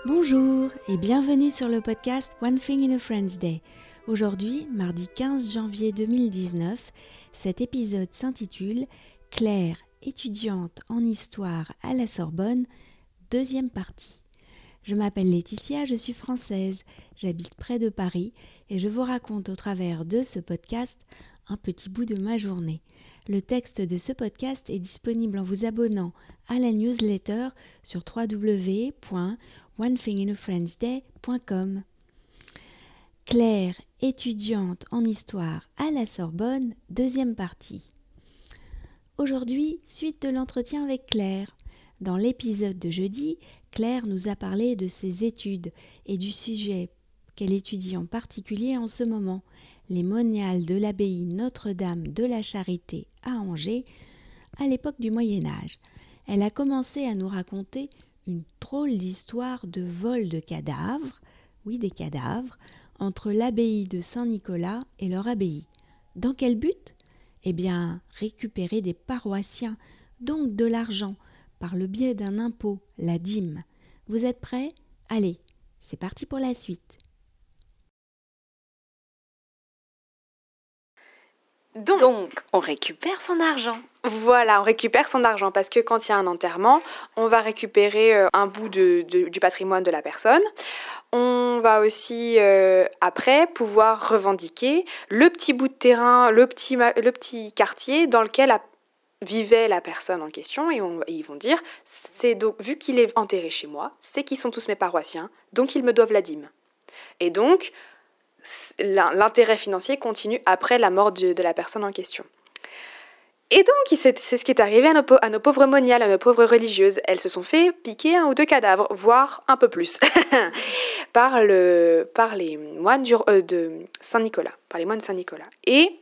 Bonjour et bienvenue sur le podcast One Thing in a French Day. Aujourd'hui, mardi 15 janvier 2019, cet épisode s'intitule « Claire, étudiante en histoire à la Sorbonne, deuxième partie ». Je m'appelle Laetitia, je suis française, j'habite près de Paris et je vous raconte au travers de ce podcast un petit bout de ma journée. Le texte de ce podcast est disponible en vous abonnant à la newsletter sur www.onethinginafrenchday.com. Claire, étudiante en histoire à la Sorbonne, deuxième partie. Aujourd'hui, suite de l'entretien avec Claire. Dans l'épisode de jeudi, Claire nous a parlé de ses études et du sujet qu'elle étudie en particulier en ce moment, les moniales de l'abbaye Notre-Dame de la Charité à Angers, à l'époque du Moyen-Âge. Elle a commencé à nous raconter une drôle d'histoire de vol de cadavres, oui des cadavres, entre l'abbaye de Saint-Nicolas et leur abbaye. Dans quel but ? Eh bien, récupérer des paroissiens, donc de l'argent, par le biais d'un impôt, la dîme. Vous êtes prêts ? Allez, c'est parti pour la suite. Donc, on récupère son argent. Voilà, on récupère son argent parce que quand il y a un enterrement, on va récupérer un bout du patrimoine de la personne. On va aussi, après, pouvoir revendiquer le petit bout de terrain, le petit quartier dans lequel vivait la personne en question. Et ils vont dire, c'est donc, vu qu'il est enterré chez moi, c'est qu'ils sont tous mes paroissiens, donc ils me doivent la dîme. Et donc, l'intérêt financier continue après la mort de la personne en question. Et donc, c'est ce qui est arrivé à nos pauvres moniales, à nos pauvres religieuses. Elles se sont fait piquer 1 ou 2 cadavres, voire un peu plus, par les moines de Saint-Nicolas, par les moines de Saint-Nicolas. Et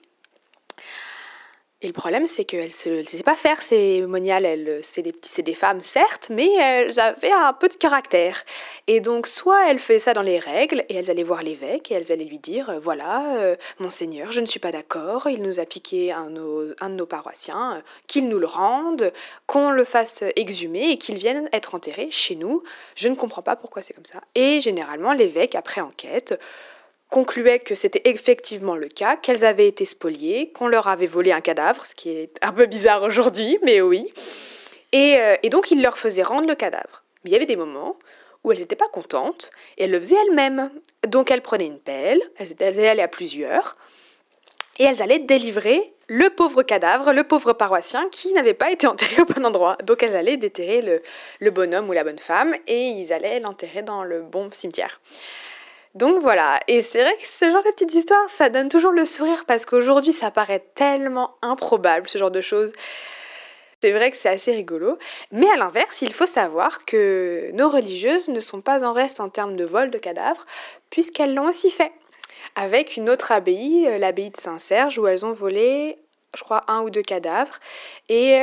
le problème, c'est qu'elles ne se laissaient pas faire, ces moniales. C'est des femmes, certes, mais elles avaient un peu de caractère. Et donc, soit elles faisaient ça dans les règles, et elles allaient voir l'évêque, et elles allaient lui dire, voilà, monseigneur, je ne suis pas d'accord, il nous a piqué un de nos paroissiens, qu'il nous le rende, qu'on le fasse exhumer, et qu'il vienne être enterré chez nous. Je ne comprends pas pourquoi c'est comme ça. Et généralement, l'évêque, après enquête, concluait que c'était effectivement le cas, qu'elles avaient été spoliées, qu'on leur avait volé un cadavre, ce qui est un peu bizarre aujourd'hui, mais oui. Et donc, il leur faisait rendre le cadavre. Mais il y avait des moments où elles n'étaient pas contentes, et elles le faisaient elles-mêmes. Donc, elles prenaient une pelle, elles allaient à plusieurs, et elles allaient délivrer le pauvre cadavre, le pauvre paroissien qui n'avait pas été enterré au bon endroit. Donc, elles allaient déterrer le bonhomme ou la bonne femme, et ils allaient l'enterrer dans le bon cimetière. Donc voilà, et c'est vrai que ce genre de petites histoires, ça donne toujours le sourire parce qu'aujourd'hui, ça paraît tellement improbable, ce genre de choses. C'est vrai que c'est assez rigolo, mais à l'inverse, il faut savoir que nos religieuses ne sont pas en reste en termes de vol de cadavres, puisqu'elles l'ont aussi fait, avec une autre abbaye, l'abbaye de Saint-Serge, où elles ont volé, je crois, 1 ou 2 cadavres, et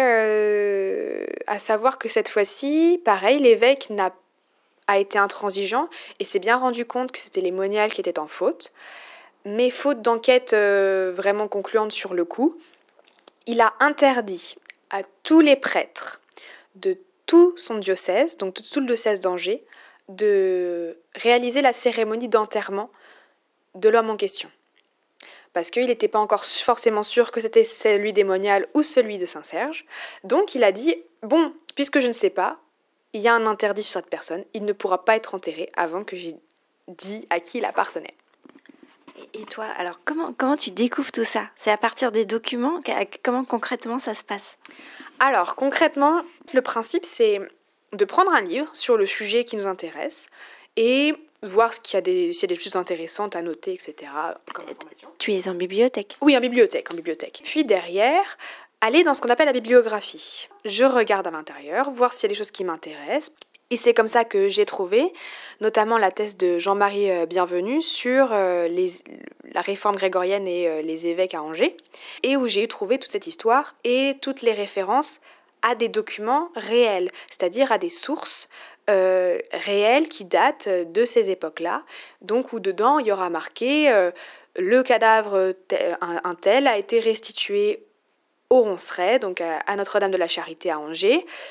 à savoir que cette fois-ci, pareil, l'évêque a été intransigeant et s'est bien rendu compte que c'était les moniales qui étaient en faute. Mais faute d'enquête vraiment concluante sur le coup, il a interdit à tous les prêtres de tout son diocèse, donc de tout le diocèse d'Angers, de réaliser la cérémonie d'enterrement de l'homme en question. Parce qu'il n'était pas encore forcément sûr que c'était celui des moniales ou celui de Saint-Serge. Donc il a dit, bon, puisque je ne sais pas, il y a un interdit sur cette personne, il ne pourra pas être enterré avant que j'ai dit à qui il appartenait. Et toi, alors comment tu découvres tout ça ? C'est à partir des documents ? Comment concrètement ça se passe ? Alors concrètement, le principe c'est de prendre un livre sur le sujet qui nous intéresse et voir s'il y a des choses intéressantes à noter, etc. Comme information. Tu es en bibliothèque ? Oui, en bibliothèque. Puis derrière, aller dans ce qu'on appelle la bibliographie. Je regarde à l'intérieur, voir s'il y a des choses qui m'intéressent. Et c'est comme ça que j'ai trouvé, notamment la thèse de Jean-Marie Bienvenu sur la réforme grégorienne et les évêques à Angers, et où j'ai trouvé toute cette histoire et toutes les références à des documents réels, c'est-à-dire à des sources réelles qui datent de ces époques-là, donc où dedans il y aura marqué le cadavre un tel a été restitué au Ronceret, donc à Notre-Dame de la Charité à Angers,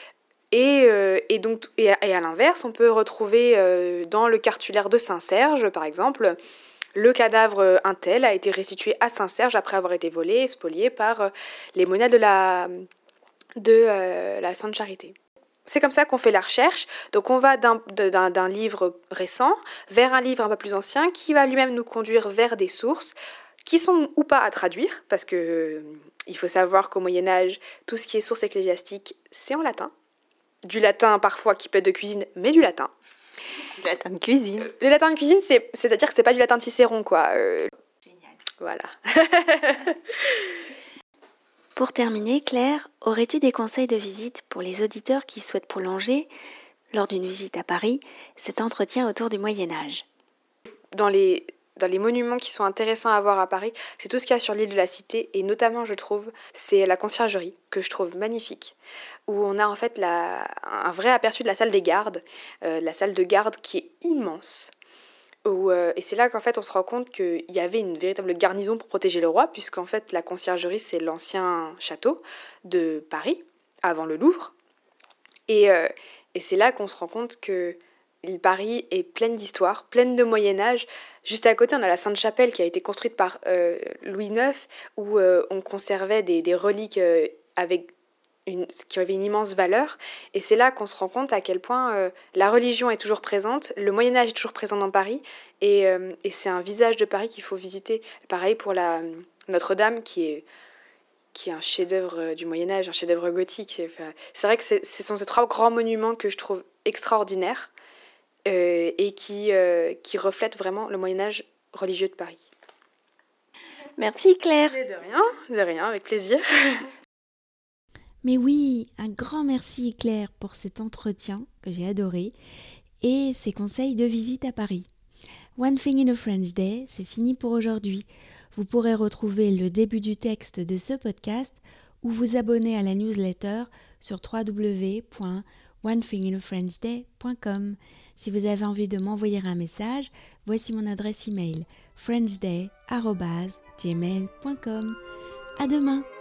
Et à l'inverse, on peut retrouver dans le cartulaire de Saint-Serge, par exemple, le cadavre un tel a été restitué à Saint-Serge après avoir été volé et spolié par les monades de la Sainte Charité. C'est comme ça qu'on fait la recherche. Donc on va d'un livre récent vers un livre un peu plus ancien qui va lui-même nous conduire vers des sources qui sont ou pas à traduire, parce que il faut savoir qu'au Moyen-Âge, tout ce qui est source ecclésiastique, c'est en latin. Du latin parfois qui peut être de cuisine, mais du latin. Du latin de cuisine. Le latin de cuisine, c'est-à-dire que c'est pas du latin de Cicéron, quoi. Génial. Voilà. Pour terminer, Claire, aurais-tu des conseils de visite pour les auditeurs qui souhaitent prolonger, lors d'une visite à Paris, cet entretien autour du Moyen-Âge? Dans les monuments qui sont intéressants à voir à Paris, c'est tout ce qu'il y a sur l'île de la Cité, et notamment, je trouve, c'est la conciergerie, que je trouve magnifique, où on a en fait un vrai aperçu de la salle des gardes, la salle de garde qui est immense. Et c'est là qu'en fait on se rend compte qu'il y avait une véritable garnison pour protéger le roi, puisqu'en fait la conciergerie c'est l'ancien château de Paris, avant le Louvre. Et c'est là qu'on se rend compte que Paris est pleine d'histoires, pleine de Moyen-Âge. Juste à côté, on a la Sainte-Chapelle qui a été construite par Louis IX, où on conservait des reliques qui avaient une immense valeur. Et c'est là qu'on se rend compte à quel point la religion est toujours présente, le Moyen-Âge est toujours présent dans Paris, et c'est un visage de Paris qu'il faut visiter. Pareil pour la Notre-Dame, qui est un chef-d'œuvre du Moyen-Âge, un chef-d'œuvre gothique. Enfin, c'est vrai que ce sont ces 3 grands monuments que je trouve extraordinaires et qui reflètent vraiment le Moyen-Âge religieux de Paris. Merci Claire. De rien, avec plaisir. Mais oui, un grand merci Claire pour cet entretien que j'ai adoré et ces conseils de visite à Paris. One Thing in a French Day, c'est fini pour aujourd'hui. Vous pourrez retrouver le début du texte de ce podcast ou vous abonner à la newsletter sur www.onethinginafrenchday.com. Si vous avez envie de m'envoyer un message, voici mon adresse email frenchday@gmail.com. À demain!